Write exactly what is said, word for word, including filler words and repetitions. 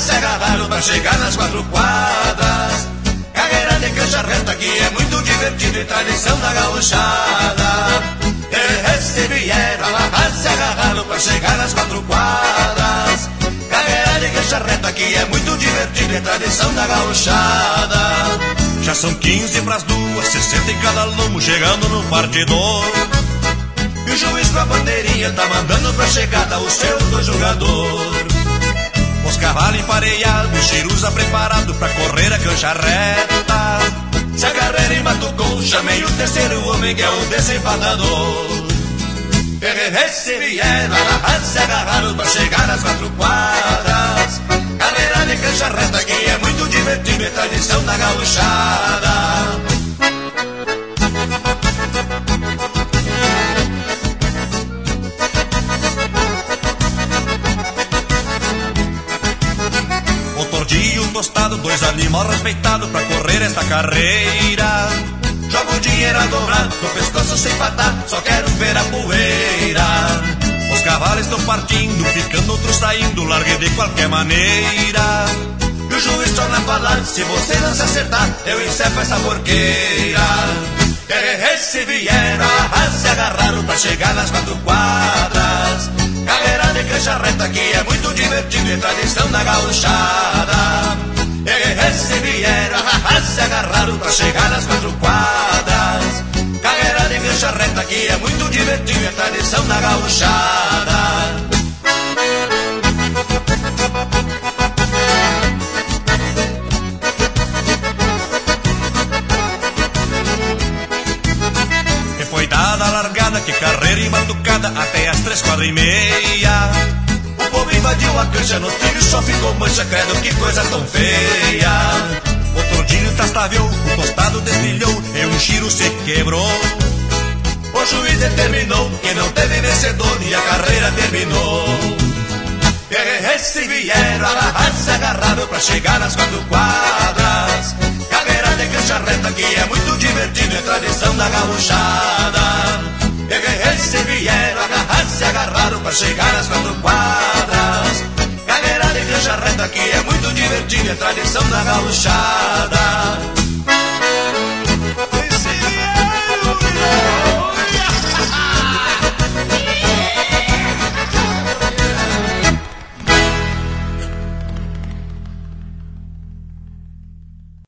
se agarraram pra chegar nas quatro quadras. Carreira de cancha reta aqui é muito divertido e tradição da gauchada. E se vieram, amarrar, se agarraram pra chegar nas quatro quadras. Carreira de cancha reta aqui é muito divertido e tradição da gauchada. Já são quinze pras duas, sessenta em cada lomo, chegando no partidor. E o juiz com a bandeirinha tá mandando pra chegada o seu do jogador. Os cavalos empareados, Chiruza preparado pra correr a cancha reta. Se a carreira embatucou, chamei o terceiro homem que é o desempadador. E se vieram, se agarraram pra chegar nas quatro quadras. Carreira de cancha reta que é muito divertido, é tradição da gauchada. O tordinho tostado, dois animais respeitados pra correr esta carreira. Jogo dinheiro a dobrar, no pescoço sem patar, só quero ver a poeira. Os cavalos estão partindo, ficando outros saindo, larguei de qualquer maneira. E o juiz torna a falar, se você não se acertar, eu encerro essa porqueira. E se vieram, se agarraram pra chegar nas quatro quadras. Carreira de cancha reta que é muito divertido e tradição da gauchada. E se vieram, se agarraram pra chegar nas quatro quadras. Carreira de cancha reta que é muito divertido e tradição da gauchada. E foi dada a largada, que carreira embatucada até as três quadras e meia. O povo invadiu a cancha, nos trilhos só ficou mancha, credo que coisa tão feia. O tordinho tastaveou, o tostado desfilhou e um chiro se quebrou. O juiz determinou que não teve vencedor e a carreira terminou. E se vieram, se agarraram pra chegar nas quatro quadras. Carreira de cancha reta que é muito divertido, é tradição da gauchada. E se vieram, se agarraram pra chegar nas quatro quadras. Carreira de cancha reta que é muito divertido, é tradição da gauchada.